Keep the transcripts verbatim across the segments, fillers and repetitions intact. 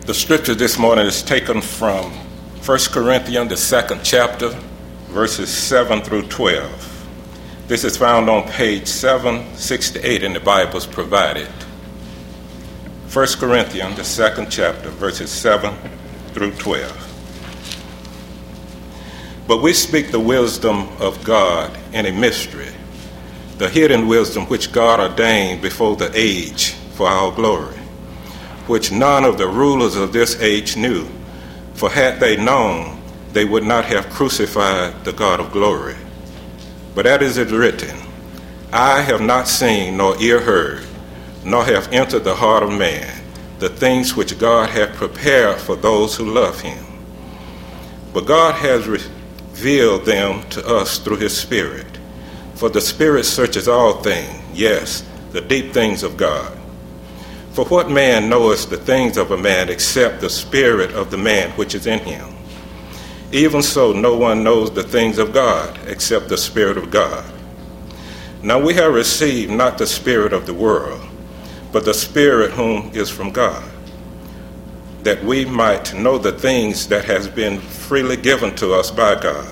The scripture this morning is taken from First Corinthians, the second chapter, verses seven through twelve. This is found on page seven sixty-eight in the Bibles provided. First Corinthians, the second chapter, verses seven through twelve. But we speak the wisdom of God in a mystery, the hidden wisdom which God ordained before the age for our glory, which none of the rulers of this age knew. For had they known, they would not have crucified the God of glory. But as it is written, eye have not seen nor ear heard, nor have entered the heart of man, the things which God hath prepared for those who love him. But God has revealed them to us through his Spirit. For the Spirit searches all things, yes, the deep things of God. For what man knoweth the things of a man except the spirit of the man which is in him? Even so, no one knows the things of God except the Spirit of God. Now we have received not the spirit of the world, but the Spirit whom is from God, that we might know the things that has been freely given to us by God.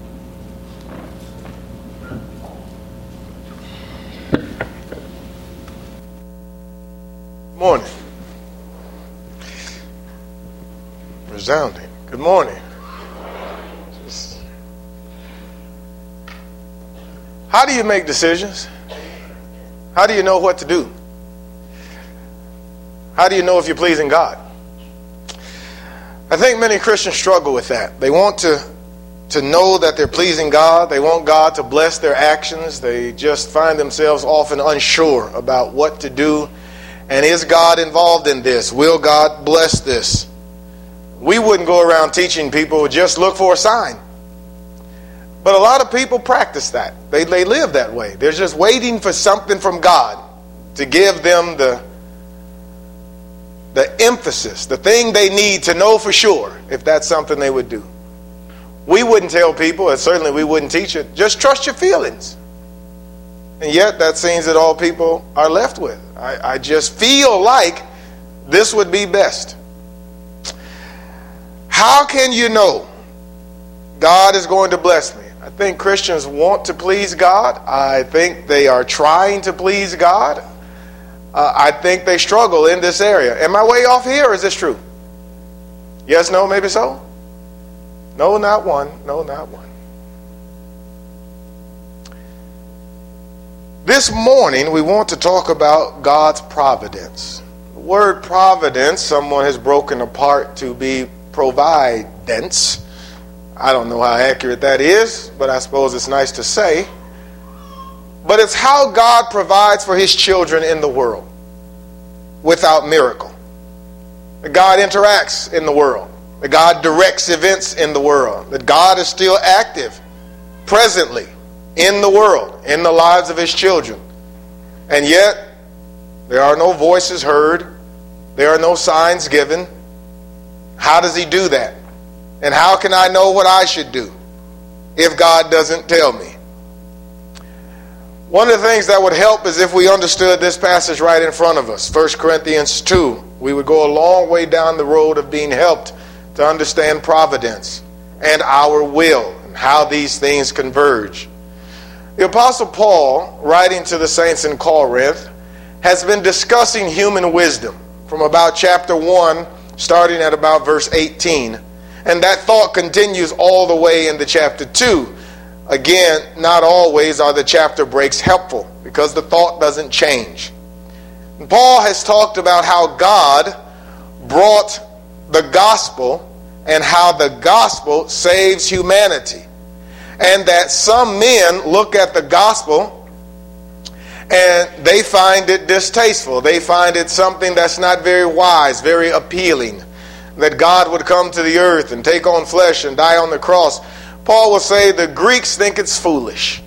Morning. Resounding. Good morning. Just... How do you make decisions? How do you know what to do? How do you know if you're pleasing God? I think many Christians struggle with that. They want to, to know that they're pleasing God. They want God to bless their actions. They just find themselves often unsure about what to do. And is God involved in this? Will God bless this? We wouldn't go around teaching people just look for a sign. But a lot of people practice that. They, they live that way. They're just waiting for something from God to give them the, the emphasis, the thing they need to know for sure if that's something they would do. We wouldn't tell people, and certainly we wouldn't teach it, just trust your feelings. And yet that seems that all people are left with. I, I just feel like this would be best. How can you know God is going to bless me? I think Christians want to please God. I think they are trying to please God. Uh, I think they struggle in this area. Am I way off here, or is this true? Yes, no, maybe so? No, not one. No, not one. This morning, we want to talk about God's providence. The word providence, someone has broken apart to be providence. I don't know how accurate that is, but I suppose it's nice to say. But it's how God provides for his children in the world without miracle. That God interacts in the world. That God directs events in the world. That God is still active presently in the world, in the lives of his children. And yet, there are no voices heard. There are no signs given. How does he do that? And how can I know what I should do if God doesn't tell me? One of the things that would help is if we understood this passage right in front of us, First Corinthians two. We would go a long way down the road of being helped to understand providence and our will and how these things converge. The Apostle Paul, writing to the saints in Corinth, has been discussing human wisdom from about chapter one, starting at about verse eighteen. And that thought continues all the way into chapter two. Again, not always are the chapter breaks helpful because the thought doesn't change. And Paul has talked about how God brought the gospel and how the gospel saves humanity. And that some men look at the gospel and they find it distasteful. They find it something that's not very wise, very appealing. That God would come to the earth and take on flesh and die on the cross. Paul will say the Greeks think it's foolish.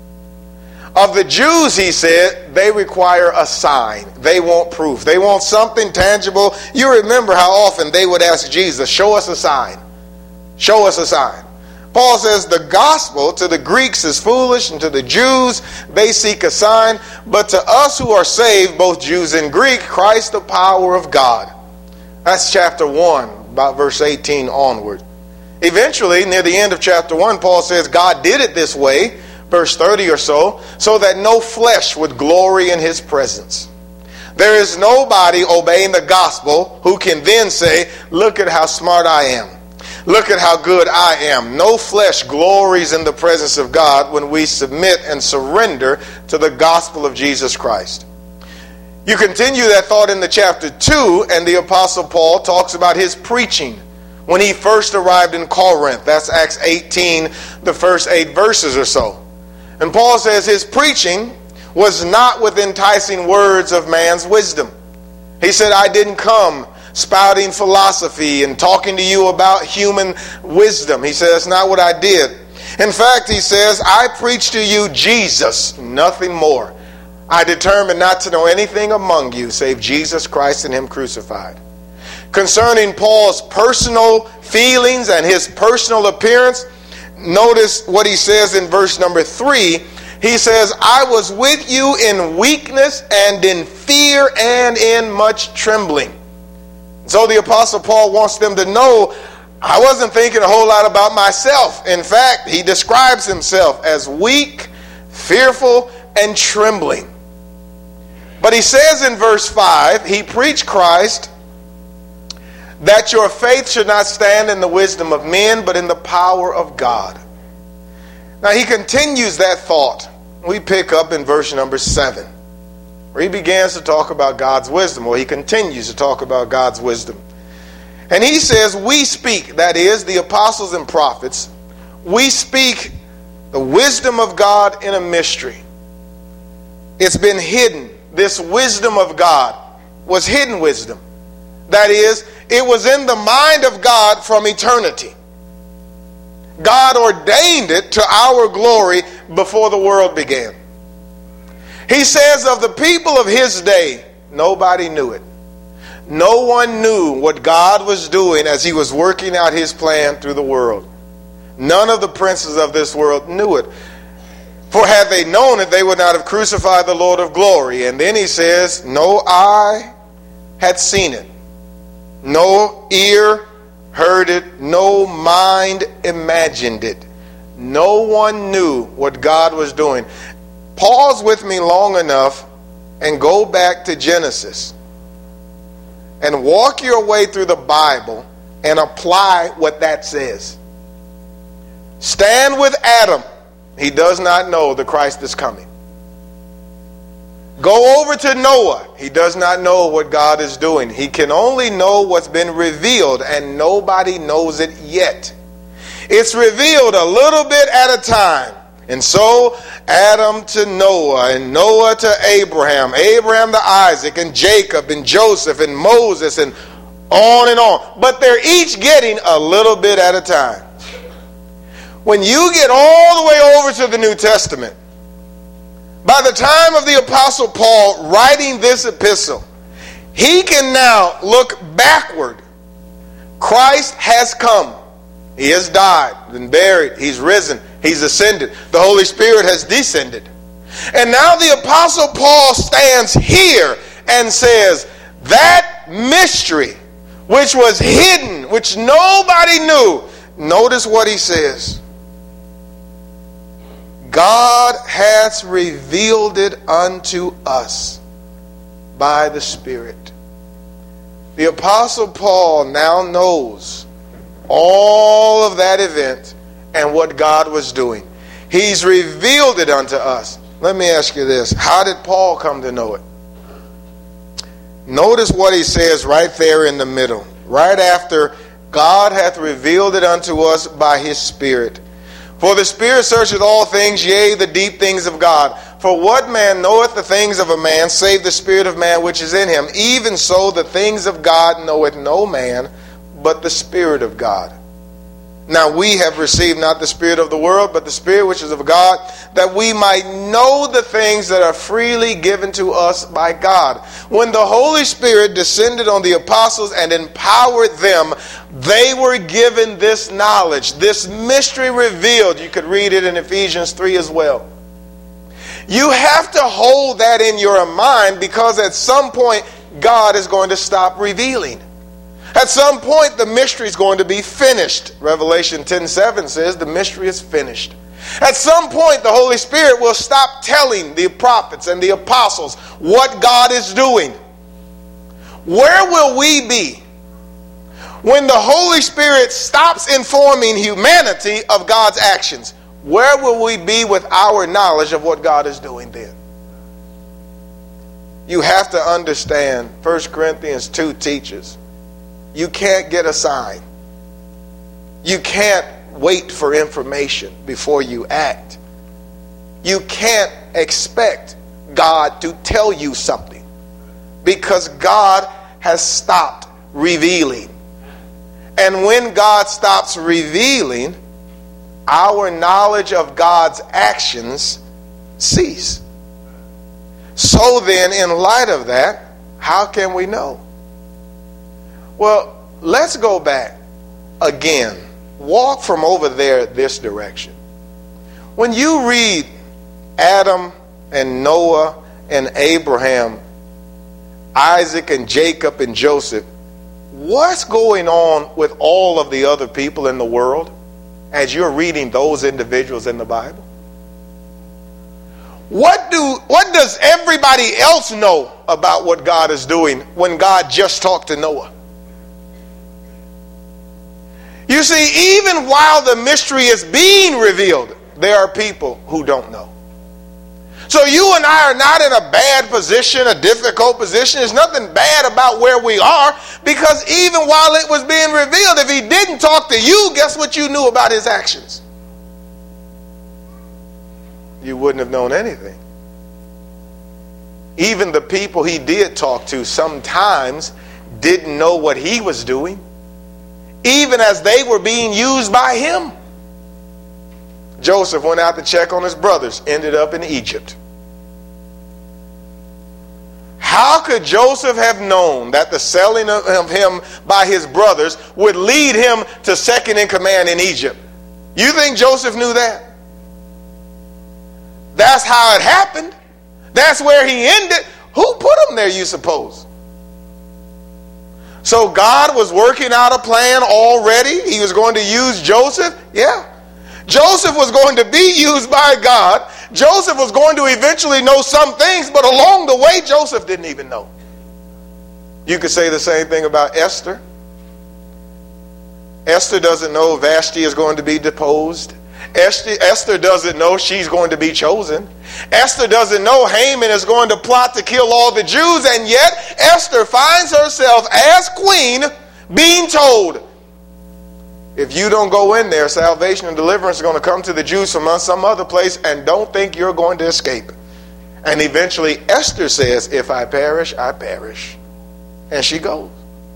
Of the Jews, he said, they require a sign. They want proof. They want something tangible. You remember how often they would ask Jesus, show us a sign. Show us a sign. Paul says the gospel to the Greeks is foolish, and to the Jews they seek a sign. But to us who are saved, both Jews and Greek, Christ the power of God. That's chapter one, about verse eighteen onward. Eventually, near the end of chapter one, Paul says God did it this way, verse thirty or so, so that no flesh would glory in his presence. There is nobody obeying the gospel who can then say, look at how smart I am. Look at how good I am. No flesh glories in the presence of God when we submit and surrender to the gospel of Jesus Christ. You continue that thought in the chapter two, and the Apostle Paul talks about his preaching when he first arrived in Corinth. That's Acts eighteen, the first eight verses or so. And Paul says his preaching was not with enticing words of man's wisdom. He said, I didn't come spouting philosophy and talking to you about human wisdom. He said, that's not what I did. In fact, he says, I preach to you Jesus, nothing more. I determined not to know anything among you save Jesus Christ and him crucified. Concerning Paul's personal feelings and his personal appearance, notice what he says in verse number three. He says, I was with you in weakness and in fear and in much trembling. So the Apostle Paul wants them to know, I wasn't thinking a whole lot about myself. In fact, he describes himself as weak, fearful, and trembling. But he says in verse five, he preached Christ, that your faith should not stand in the wisdom of men, but in the power of God. Now he continues that thought. We pick up in verse number seven, where he begins to talk about God's wisdom, or he continues to talk about God's wisdom. And he says, we speak, that is, the apostles and prophets, we speak the wisdom of God in a mystery. It's been hidden. This wisdom of God was hidden wisdom. That is, it was in the mind of God from eternity. God ordained it to our glory before the world began. He says of the people of his day, nobody knew it. No one knew what God was doing as he was working out his plan through the world. None of the princes of this world knew it. For had they known it, they would not have crucified the Lord of glory. And then he says, no eye had seen it. No ear heard it. No mind imagined it. No one knew what God was doing. Pause with me long enough and go back to Genesis. And walk your way through the Bible and apply what that says. Stand with Adam. He does not know the Christ is coming. Go over to Noah. He does not know what God is doing. He can only know what's been revealed, and nobody knows it yet. It's revealed a little bit at a time. And so Adam to Noah, and Noah to Abraham, Abraham to Isaac, and Jacob, and Joseph, and Moses, and on and on. But they're each getting a little bit at a time. When you get all the way over to the New Testament, by the time of the Apostle Paul writing this epistle, he can now look backward. Christ has come. He has died, been buried, he's risen, he's ascended. The Holy Spirit has descended. And now the Apostle Paul stands here and says, that mystery which was hidden, which nobody knew, notice what he says. God has revealed it unto us by the Spirit. The Apostle Paul now knows all of that event and what God was doing. He's revealed it unto us. Let me ask you this. How did Paul come to know it? Notice what he says right there in the middle. Right after, God hath revealed it unto us by his Spirit. For the Spirit searcheth all things, yea, the deep things of God. For what man knoweth the things of a man, save the Spirit of man which is in him? Even so the things of God knoweth no man, but the Spirit of God. Now we have received not the spirit of the world, but the Spirit which is of God, that we might know the things that are freely given to us by God. When the Holy Spirit descended on the apostles and empowered them, they were given this knowledge, this mystery revealed. You could read it in Ephesians three as well. You have to hold that in your mind, because at some point God is going to stop revealing. At some point, the mystery is going to be finished. Revelation ten seven says the mystery is finished. At some point, the Holy Spirit will stop telling the prophets and the apostles what God is doing. Where will we be when the Holy Spirit stops informing humanity of God's actions? Where will we be with our knowledge of what God is doing then? You have to understand, First Corinthians two teaches, you can't get a sign. You can't wait for information before you act. You can't expect God to tell you something because God has stopped revealing. And when God stops revealing, our knowledge of God's actions cease. So then, in light of that, how can we know? Well, let's go back again. Walk from over there this direction. When you read Adam and Noah and Abraham, Isaac and Jacob and Joseph, what's going on with all of the other people in the world as you're reading those individuals in the Bible? What do what does everybody else know about what God is doing when God just talked to Noah? You see, even while the mystery is being revealed, there are people who don't know. So you and I are not in a bad position, a difficult position. There's nothing bad about where we are, because even while it was being revealed, if he didn't talk to you, guess what you knew about his actions? You wouldn't have known anything. Even the people he did talk to sometimes didn't know what he was doing, even as they were being used by him. Joseph went out to check on his brothers, ended up in Egypt. How could Joseph have known that the selling of him by his brothers would lead him to second in command in Egypt? You think Joseph knew that? That's how it happened. That's where he ended. Who put him there, you suppose? So God was working out a plan already. He was going to use Joseph. Yeah. Joseph was going to be used by God. Joseph was going to eventually know some things, but along the way, Joseph didn't even know. You could say the same thing about Esther. Esther doesn't know Vashti is going to be deposed. Esther, Esther doesn't know she's going to be chosen. Esther doesn't know Haman is going to plot to kill all the Jews, and yet Esther finds herself as queen being told, if you don't go in there, salvation and deliverance is going to come to the Jews from some other place, and don't think you're going to escape. And eventually Esther says, if I perish, I perish. And she goes.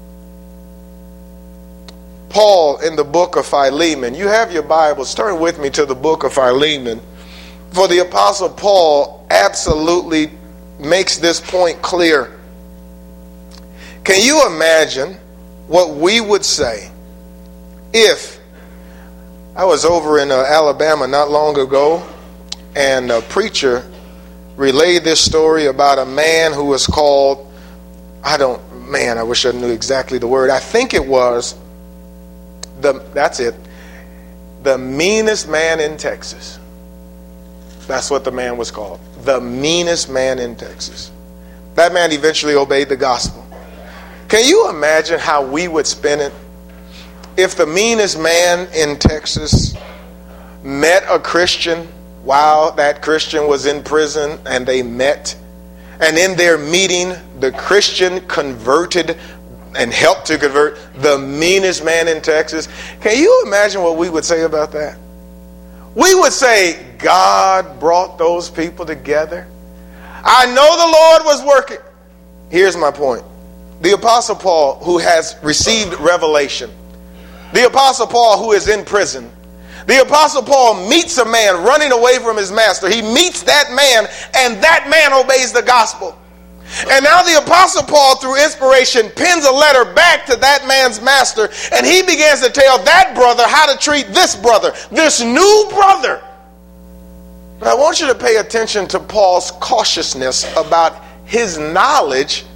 Paul in the book of Philemon. You have your Bibles. Turn with me to the book of Philemon. For the Apostle Paul absolutely makes this point clear. Can you imagine what we would say if I was over in uh, Alabama not long ago, and a preacher relayed this story about a man who was called, I don't, man, I wish I knew exactly the word. I think it was The, that's it. The meanest man in Texas. That's what the man was called. The meanest man in Texas. That man eventually obeyed the gospel. Can you imagine how we would spin it if the meanest man in Texas met a Christian while that Christian was in prison, and they met, and in their meeting the Christian converted and helped to convert the meanest man in Texas? Can you imagine what we would say about that? We would say, God brought those people together. I know the Lord was working. Here's my point. The Apostle Paul, who has received revelation, the Apostle Paul, who is in prison, the Apostle Paul meets a man running away from his master. He meets that man, and that man obeys the gospel. And now the Apostle Paul, through inspiration, pens a letter back to that man's master, and he begins to tell that brother how to treat this brother, this new brother. But I want you to pay attention to Paul's cautiousness about his knowledge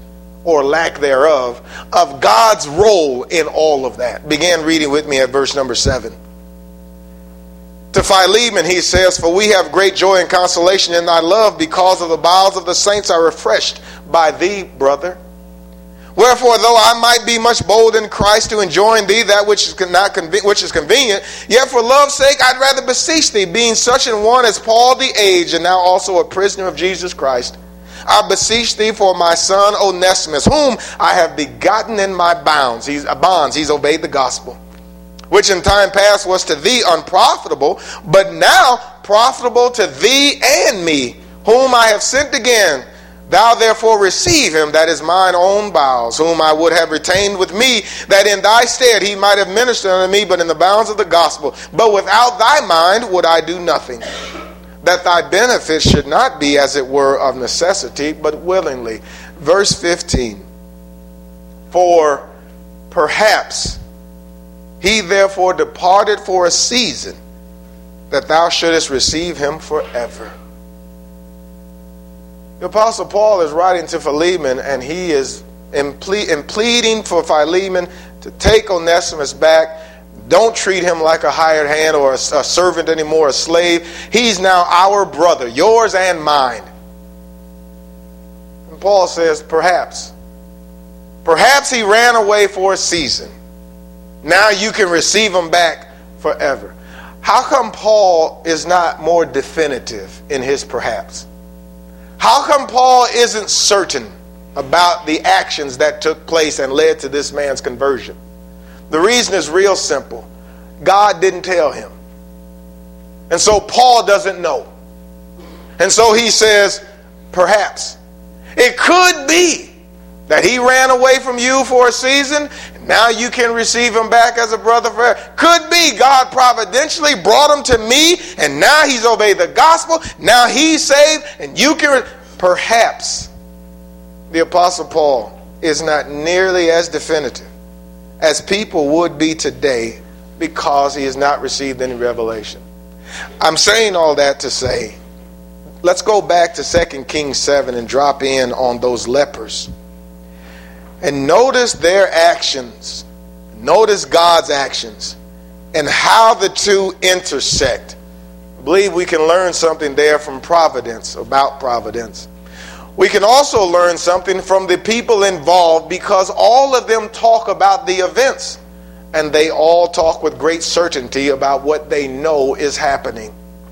or lack thereof, of God's role in all of that. Begin reading with me at verse number seven. To Philemon he says, for we have great joy and consolation in thy love, because of the bowels of the saints are refreshed by thee, brother. Wherefore, though I might be much bold in Christ to enjoin thee that which is not conve- which is convenient, yet for love's sake I'd rather beseech thee, being such an one as Paul the aged, and now also a prisoner of Jesus Christ, I beseech thee for my son Onesimus, whom I have begotten in my bounds. He's uh, bonds. He's obeyed the gospel, which in time past was to thee unprofitable, but now profitable to thee and me, whom I have sent again. Thou therefore receive him, that is mine own bowels, whom I would have retained with me, that in thy stead he might have ministered unto me, but in the bounds of the gospel. But without thy mind would I do nothing, that thy benefit should not be as it were of necessity, but willingly. Verse fifteen. For perhaps he therefore departed for a season, that thou shouldest receive him forever. The Apostle Paul is writing to Philemon, and he is in, ple- in pleading for Philemon to take Onesimus back. Don't treat him like a hired hand or a, a servant anymore, a slave. He's now our brother, yours and mine. And Paul says, perhaps. Perhaps he ran away for a season. Now you can receive him back forever. How come Paul is not more definitive in his perhaps? How come Paul isn't certain about the actions that took place and led to this man's conversion? The reason is real simple. God didn't tell him. And so Paul doesn't know. And so he says, perhaps. It could be that he ran away from you for a season, and now you can receive him back as a brother forever. Could be God providentially brought him to me, and now he's obeyed the gospel. Now he's saved, and you can... Re- Perhaps the Apostle Paul is not nearly as definitive as people would be today, because he has not received any revelation. I'm saying all that to say, let's go back to Second Kings seven and drop in on those lepers. And notice their actions. Notice God's actions and how the two intersect. I believe we can learn something there from providence, about providence. We can also learn something from the people involved, because all of them talk about the events, and they all talk with great certainty about what they know is happening.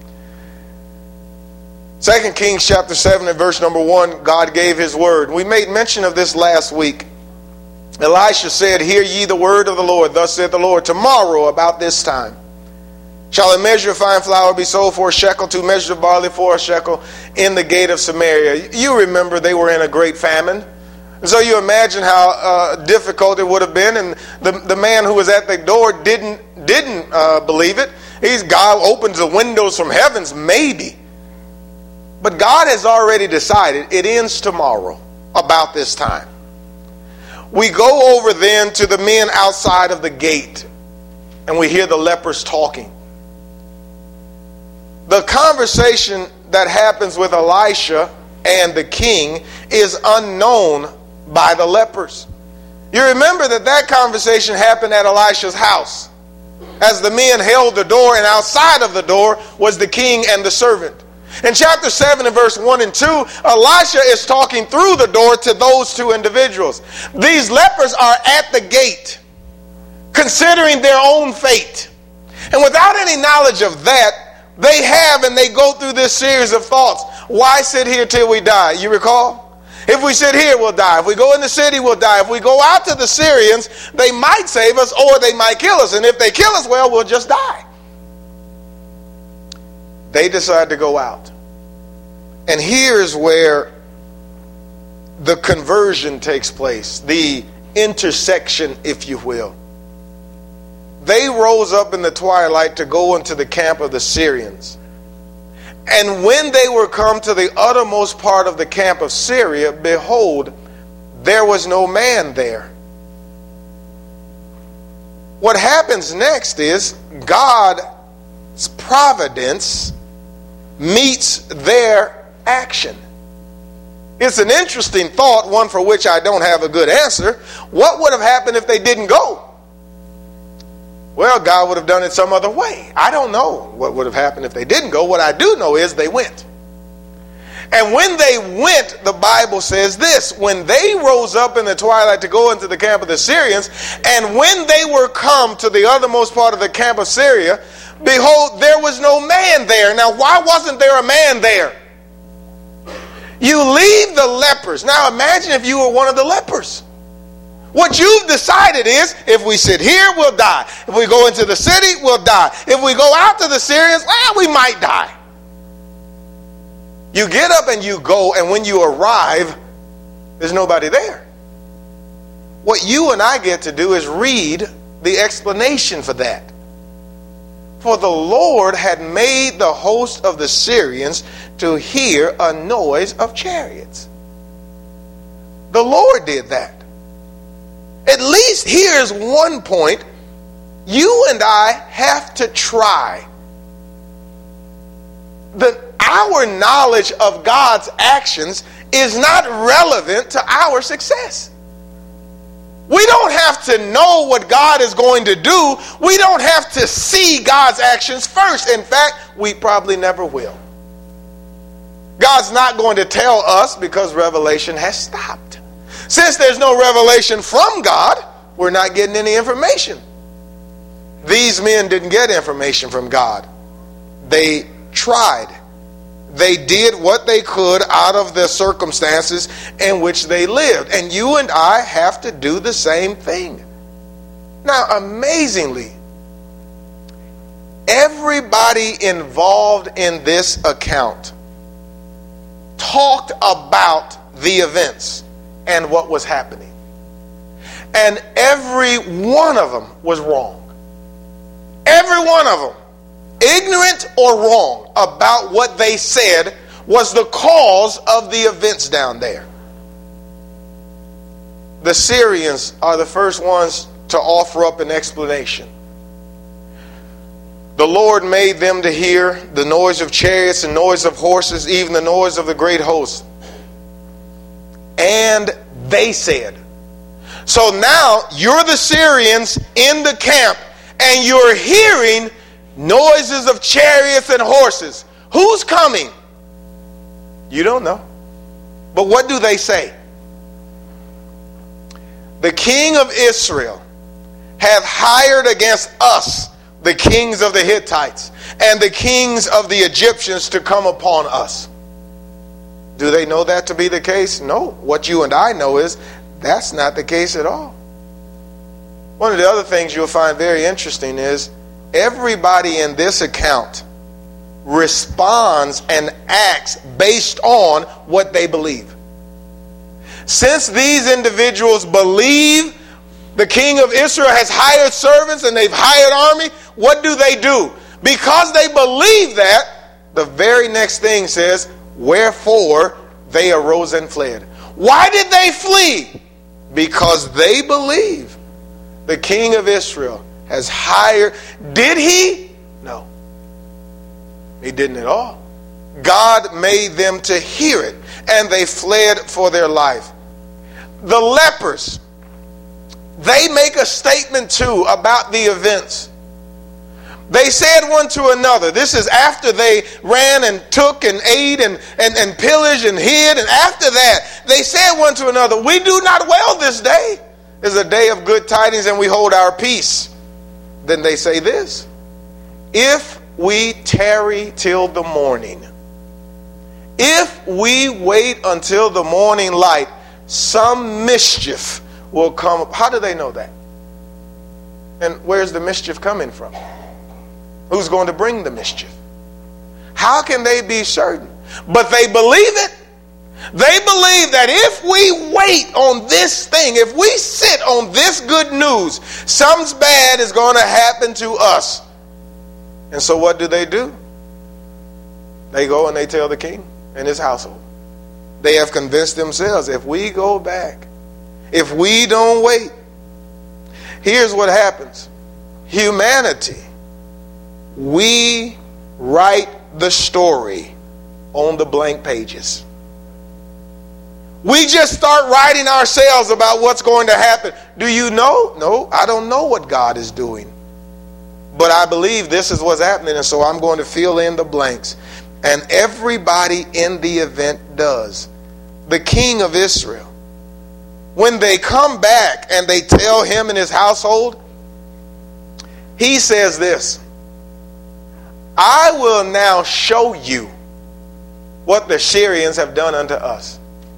Second Kings chapter seven and verse number one, God gave his word. We made mention of this last week. Elisha said, hear ye the word of the Lord. Thus saith the Lord, tomorrow about this time shall a measure of fine flour be sold for a shekel, two measures of barley for a shekel, in the gate of Samaria. You remember they were in a great famine. And so you imagine how uh, difficult it would have been. And the, the man who was at the door didn't, didn't uh, believe it. He's, God opens the windows from heavens, maybe. But God has already decided it ends tomorrow about this time. We go over then to the men outside of the gate, and we hear the lepers talking. The conversation that happens with Elisha and the king is unknown by the lepers. You remember that that conversation happened at Elisha's house, as the men held the door, and outside of the door was the king and the servant. In chapter seven and verse one and two, Elisha is talking through the door to those two individuals. These lepers are at the gate, considering their own fate. And without any knowledge of that, they have and they go through this series of thoughts. Why sit here till we die? You recall? If we sit here, we'll die. If we go in the city, we'll die. If we go out to the Syrians, they might save us or they might kill us. And if they kill us, well, we'll just die. They decide to go out. And here's where the conversion takes place, the intersection, if you will. They rose up in the twilight to go into the camp of the Syrians. And when they were come to the uttermost part of the camp of Syria, behold, there was no man there. What happens next is God's providence meets their action. It's an interesting thought, one for which I don't have a good answer. What would have happened if they didn't go? Well, God would have done it some other way. I don't know what would have happened if they didn't go. What I do know is they went. And when they went, the Bible says this: when they rose up in the twilight to go into the camp of the Syrians, and when they were come to the othermost part of the camp of Syria, behold, there was no man there. Now, why wasn't there a man there? You leave the lepers. Now, imagine if you were one of the lepers. What you've decided is, if we sit here, we'll die. If we go into the city, we'll die. If we go out to the Syrians, well, we might die. You get up and you go, and when you arrive, there's nobody there. What you and I get to do is read the explanation for that. For the Lord had made the host of the Syrians to hear a noise of chariots. The Lord did that. At least here's one point. You and I have to try. The, our knowledge of God's actions is not relevant to our success. We don't have to know what God is going to do. We don't have to see God's actions first. In fact, we probably never will. God's not going to tell us because revelation has stopped. Since there's no revelation from God, we're not getting any information. These men didn't get information from God. They tried. They did what they could out of the circumstances in which they lived. And you and I have to do the same thing. Now, amazingly, everybody involved in this account talked about the events and what was happening. And every one of them was wrong. Every one of them, ignorant or wrong about what they said, was the cause of the events down there. The Syrians are the first ones to offer up an explanation. The Lord made them to hear the noise of chariots and noise of horses, even the noise of the great host. And they said. So now you're the Syrians in the camp, and you're hearing noises of chariots and horses. Who's coming? You don't know. But what do they say? The king of Israel hath hired against us the kings of the Hittites and the kings of the Egyptians to come upon us. Do they know that to be the case? No. What you and I know is that's not the case at all. One of the other things you'll find very interesting is everybody in this account responds and acts based on what they believe. Since these individuals believe the king of Israel has hired servants and they've hired army, what do they do? Because they believe that, the very next thing says, wherefore they arose and fled. Why did they flee? Because they believe the king of Israel has hired. Did he? No. He didn't at all. God made them to hear it, and they fled for their life. The lepers, they make a statement too about the events. They said one to another, this is after they ran and took and ate and, and, and pillaged and hid, and after that they said one to another, we do not well this day. Is a day of good tidings, and we hold our peace. Then they say this, if we tarry till the morning, if we wait until the morning light, some mischief will come. How do they know that? And where's the mischief coming from? Who's going to bring the mischief? How can they be certain? But they believe it. They believe that if we wait on this thing, if we sit on this good news, something bad is going to happen to us. And so what do they do? They go and they tell the king and his household. They have convinced themselves, if we go back, if we don't wait, here's what happens. Humanity, we write the story on the blank pages. We just start writing ourselves about what's going to happen. Do you know? No, I don't know what God is doing. But I believe this is what's happening, and so I'm going to fill in the blanks. And everybody in the event does. The king of Israel, when they come back and they tell him and his household, he says this: I will now show you what the Syrians have done unto us.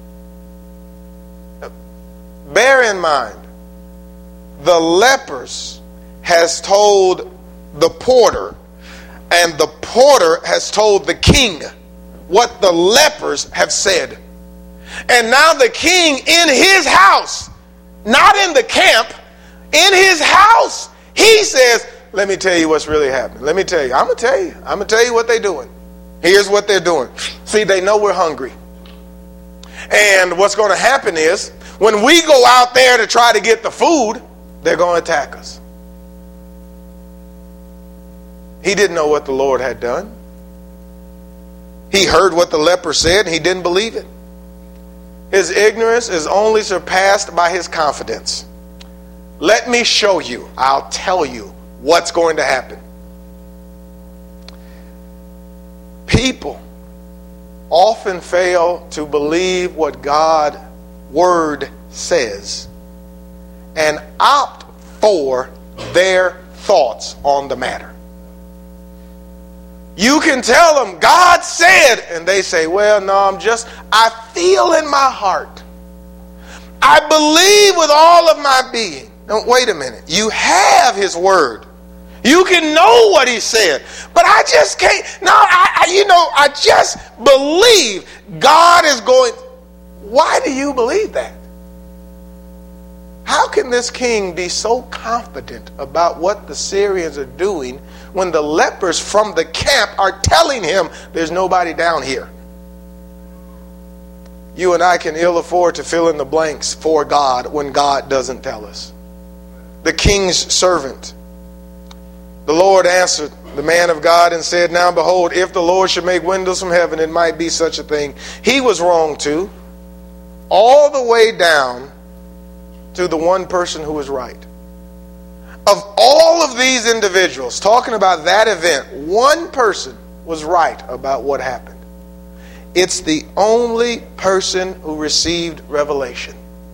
Bear in mind, the lepers has told the porter, and the porter has told the king what the lepers have said. And now the king in his house, not in the camp, in his house, he says, let me tell you what's really happening. Let me tell you. I'm going to tell you. I'm going to tell you what they're doing. Here's what they're doing. See, they know we're hungry. And what's going to happen is, when we go out there to try to get the food, they're going to attack us. He didn't know what the Lord had done. He heard what the leper said and he didn't believe it. His ignorance is only surpassed by his confidence. Let me show you. I'll tell you what's going to happen. People often fail to believe what God's word says and opt for their thoughts on the matter. You can tell them, God said, and they say, well, no, I'm just, I feel in my heart. I believe with all of my being. Now, wait a minute. You have his word. You can know what he said. But I just can't, no, I, I, you know, I just believe God is going. Why do you believe that? How can this king be so confident about what the Syrians are doing when the lepers from the camp are telling him there's nobody down here? You and I can ill afford to fill in the blanks for God when God doesn't tell us. The king's servant. The Lord answered the man of God and said, now behold, if the Lord should make windows from heaven, it might be such a thing. He was wrong too. All the way down to the one person who was right. Of all of these individuals talking about that event, one person was right about what happened. It's the only person who received revelation.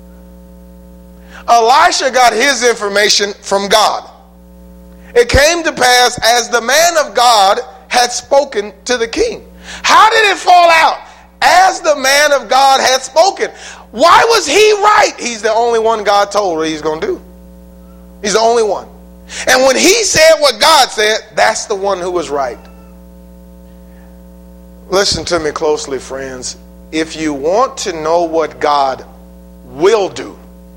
Elisha got his information from God. It came to pass as the man of God had spoken to the king. How did it fall out? As the man of God had spoken. Why was he right? He's the only one God told what he's going to do. He's the only one. And when he said what God said, that's the one who was right. Listen to me closely, friends. If you want to know what God will do,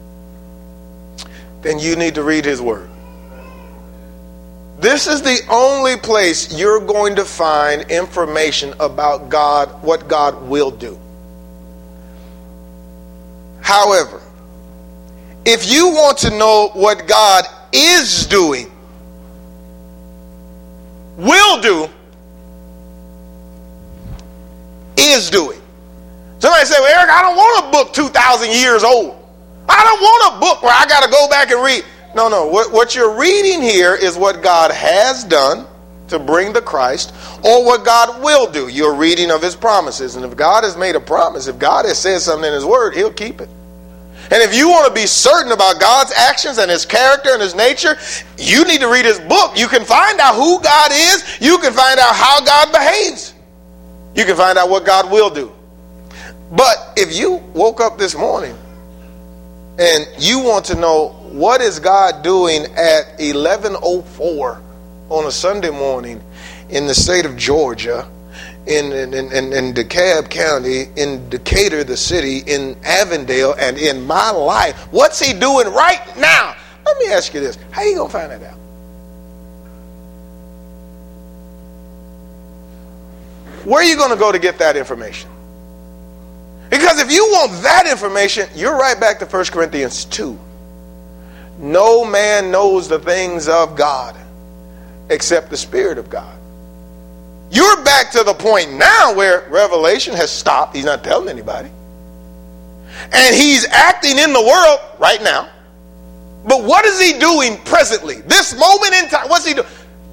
then you need to read his word. This is the only place you're going to find information about God, what God will do. However, if you want to know what God is doing, will do, is doing. Somebody say, well, Eric, I don't want a book two thousand years old. I don't want a book where I got to go back and read. No, no. What, what you're reading here is what God has done to bring the Christ, or what God will do. You're reading of his promises. And if God has made a promise, if God has said something in his word, he'll keep it. And if you want to be certain about God's actions and his character and his nature, you need to read his book. You can find out who God is. You can find out how God behaves. You can find out what God will do. But if you woke up this morning and you want to know what is God doing at eleven oh four on a Sunday morning in the state of Georgia, in, in, in, in DeKalb County, in Decatur, the city, in Avondale, and in my life, what's he doing right now? Let me ask you this. How are you going to find that out? Where are you going to go to get that information? Because if you want that information, you're right back to First Corinthians two. No man knows the things of God except the Spirit of God. You're back to the point now where revelation has stopped. He's not telling anybody. And he's acting in the world right now. But what is he doing presently? This moment in time, what's he doing?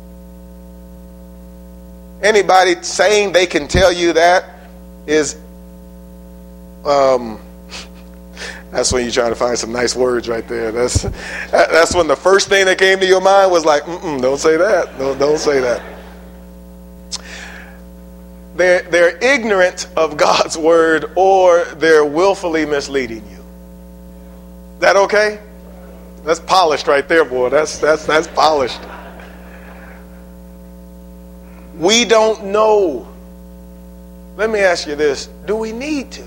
Anybody saying they can tell you that is, um, that's when you're trying to find some nice words right there. That's that's when the first thing that came to your mind was like, mm-mm, don't say that. Don't, don't say that. They're, they're ignorant of God's word, or they're willfully misleading you. Is that okay? That's polished right there, boy. That's that's that's polished. We don't know. Let me ask you this. Do we need to?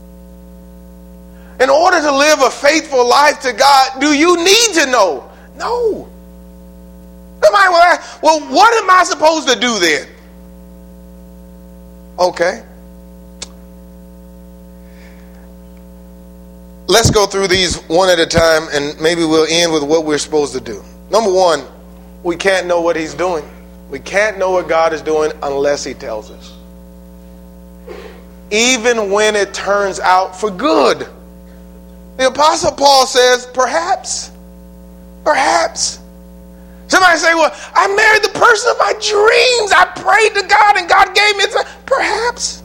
In order to live a faithful life to God, do you need to know? No. Somebody will ask, well, what am I supposed to do then? Okay. Let's go through these one at a time, and maybe we'll end with what we're supposed to do. Number one, we can't know what he's doing. We can't know what God is doing unless he tells us. Even when it turns out for good. The Apostle Paul says, perhaps, perhaps. Somebody say, well, I married the person of my dreams. I prayed to God and God gave me it. Perhaps.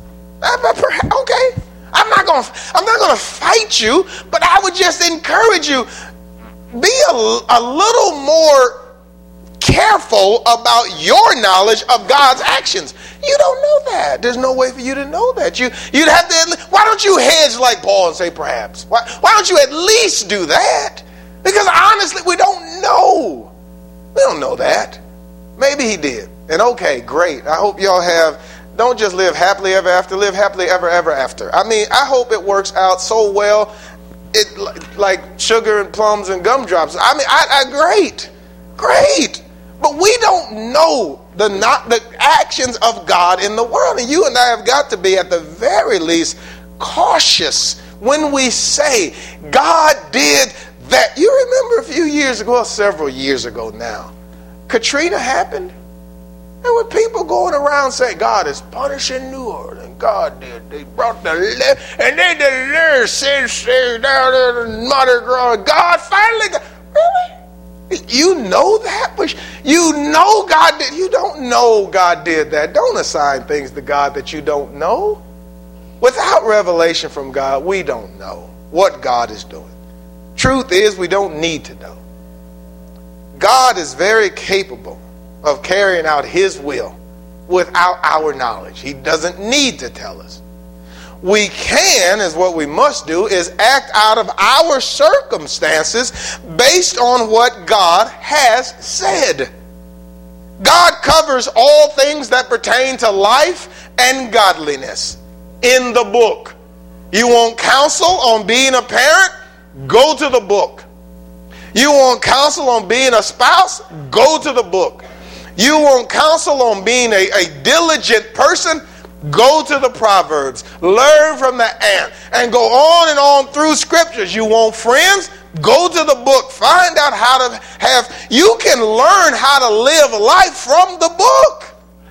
Okay. I'm not going to I'm not going to fight you, but I would just encourage you, be a, a little more careful about your knowledge of God's actions. You don't know that. There's no way for you to know that. You, you'd have to, why don't you hedge like Paul and say perhaps? Why, why don't you at least do that? Because honestly, we don't know. We don't know that. Maybe he did. And okay, great. I hope y'all have, don't just live happily ever after, live happily ever, ever after. I mean, I hope it works out so well, it like sugar and plums and gumdrops. I mean, I, I great, great. But we don't know the not the actions of God in the world. And you and I have got to be at the very least cautious when we say God did that. You remember a few years ago, well, several years ago now, Katrina happened. There were people going around saying God is punishing New Orleans. God did. They brought the left, and they did the said down there in Mardi Gras. God finally got, really? You know that? You know God did. You don't know God did that. Don't assign things to God that you don't know. Without revelation from God, we don't know what God is doing. Truth is, we don't need to know. God is very capable of carrying out his will without our knowledge. He doesn't need to tell us. We can, is what we must do, is act out of our circumstances based on what God has said. God covers all things that pertain to life and godliness in the book. You want counsel on being a parent? Go to the book. You want counsel on being a spouse? Go to the book. You want counsel on being a, a diligent person? Go to the Proverbs. Learn from the ant. And go on and on through scriptures. You want friends? Go to the book. Find out how to have... You can learn how to live life from the book.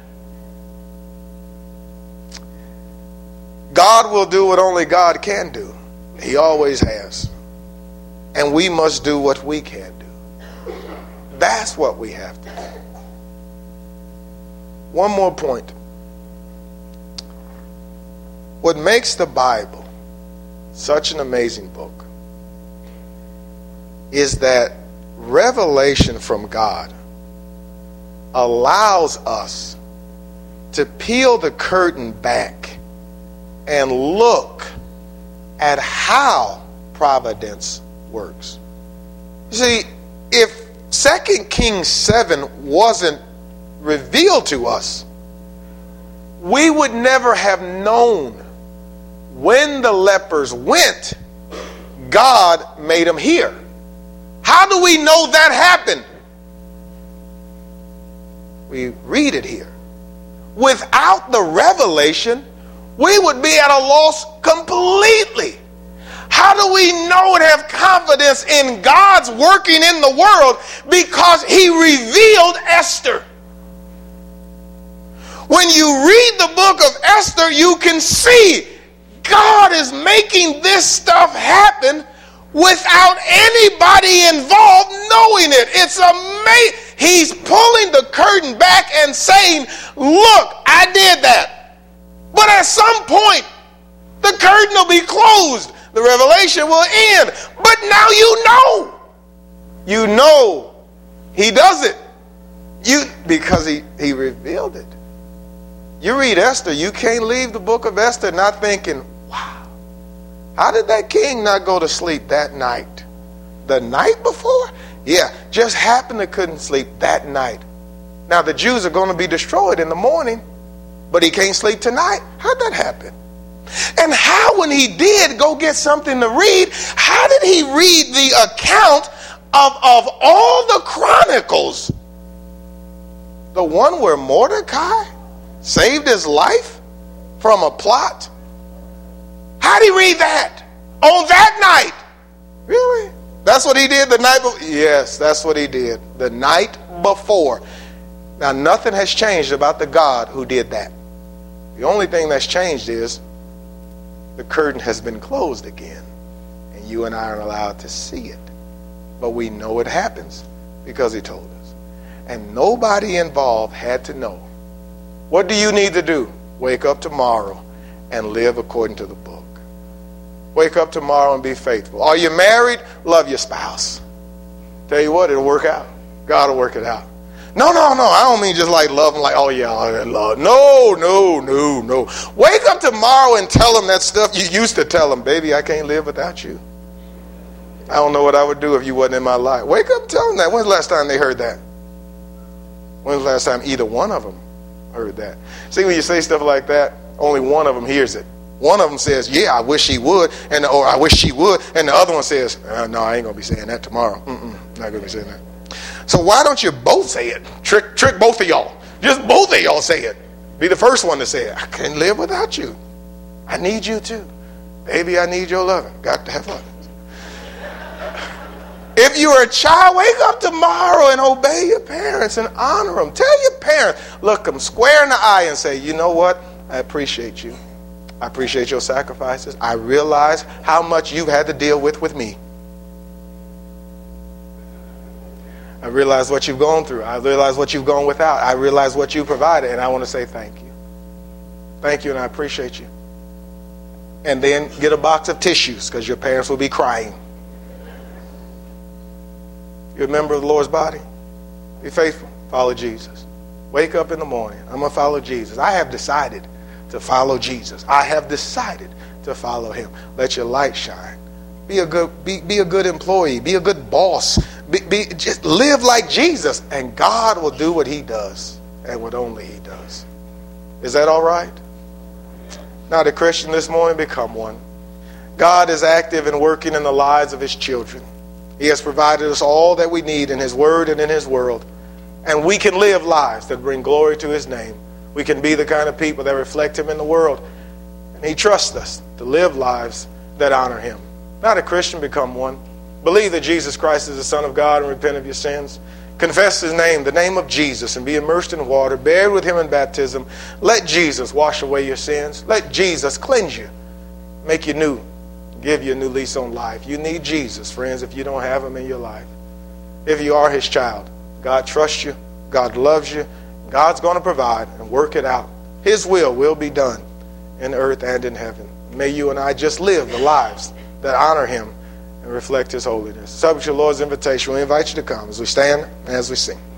God will do what only God can do. He always has. And we must do what we can do. That's what we have to do. One more point. What makes the Bible such an amazing book is that revelation from God allows us to peel the curtain back and look at how providence works. You see, if Second Kings seven wasn't revealed to us, we would never have known when the lepers went, God made them hear. How do we know that happened? We read it here. Without the revelation, we would be at a loss completely. How do we know and have confidence in God's working in the world? Because he revealed Esther. When you read the book of Esther, you can see God is making this stuff happen without anybody involved knowing it. It's amazing. He's pulling the curtain back and saying, look, I did that. But at some point, the curtain will be closed. The revelation will end. But now you know. You know he does it. You because he, he revealed it. You read Esther, you can't leave the book of Esther not thinking, wow, how did that king not go to sleep that night? The night before? Yeah, just happened to couldn't sleep that night. Now the Jews are going to be destroyed in the morning, but he can't sleep tonight. How'd that happen? And how, when he did go get something to read, how did he read the account of, of all the chronicles? The one where Mordecai saved his life from a plot? How did he read that? On that night? Really? That's what he did the night before? Yes, that's what he did. The night before. Now, nothing has changed about the God who did that. The only thing that's changed is the curtain has been closed again, and you and I aren't allowed to see it. But we know it happens because he told us. And nobody involved had to know. What do you need to do? Wake up tomorrow and live according to the book. Wake up tomorrow and be faithful. Are you married? Love your spouse. Tell you what, it'll work out. God will work it out. No, no, no. I don't mean just like love them like, oh yeah, I love. No, no, no, no. Wake up tomorrow and tell them that stuff you used to tell them. Baby, I can't live without you. I don't know what I would do if you wasn't in my life. Wake up and tell them that. When's the last time they heard that? When's the last time either one of them heard that? See, when you say stuff like that, only one of them hears it. One of them says, yeah, I wish he would, and or I wish she would, and the other one says, uh, no, I ain't going to be saying that tomorrow. Mm-mm, not going to be saying that. So why don't you both say it? Trick trick both of y'all. Just both of y'all say it. Be the first one to say it. I can't live without you. I need you too. Baby, I need your loving. Got to have fun. If you're a child, wake up tomorrow and obey your parents and honor them. Tell your parents, look them square in the eye and say, you know what? I appreciate you. I appreciate your sacrifices. I realize how much you've had to deal with with me. I realize what you've gone through. I realize what you've gone without. I realize what you provided, and I want to say thank you. Thank you, and I appreciate you. And then get a box of tissues, because your parents will be crying. You're a member of the Lord's body. Be faithful. Follow Jesus. Wake up in the morning. I'm going to follow Jesus. I have decided to follow Jesus. I have decided to follow him. Let your light shine. Be a good, be, be a good employee. Be a good boss. Be, be, just live like Jesus, and God will do what he does and what only he does. Is that all right? Now, the Christian this morning, become one. God is active and working in the lives of his children. He has provided us all that we need in his word and in his world. And we can live lives that bring glory to his name. We can be the kind of people that reflect him in the world. And he trusts us to live lives that honor him. Not a Christian, become one. Believe that Jesus Christ is the Son of God and repent of your sins. Confess his name, the name of Jesus, and be immersed in water. Buried with him in baptism. Let Jesus wash away your sins. Let Jesus cleanse you. Make you new. Give you a new lease on life. You need Jesus, friends, if you don't have him in your life. If you are his child, God trusts you. God loves you. God's going to provide and work it out. His will will be done in earth and in heaven. May you and I just live the lives that honor him and reflect his holiness. Subject to the Lord's invitation, we invite you to come as we stand and as we sing.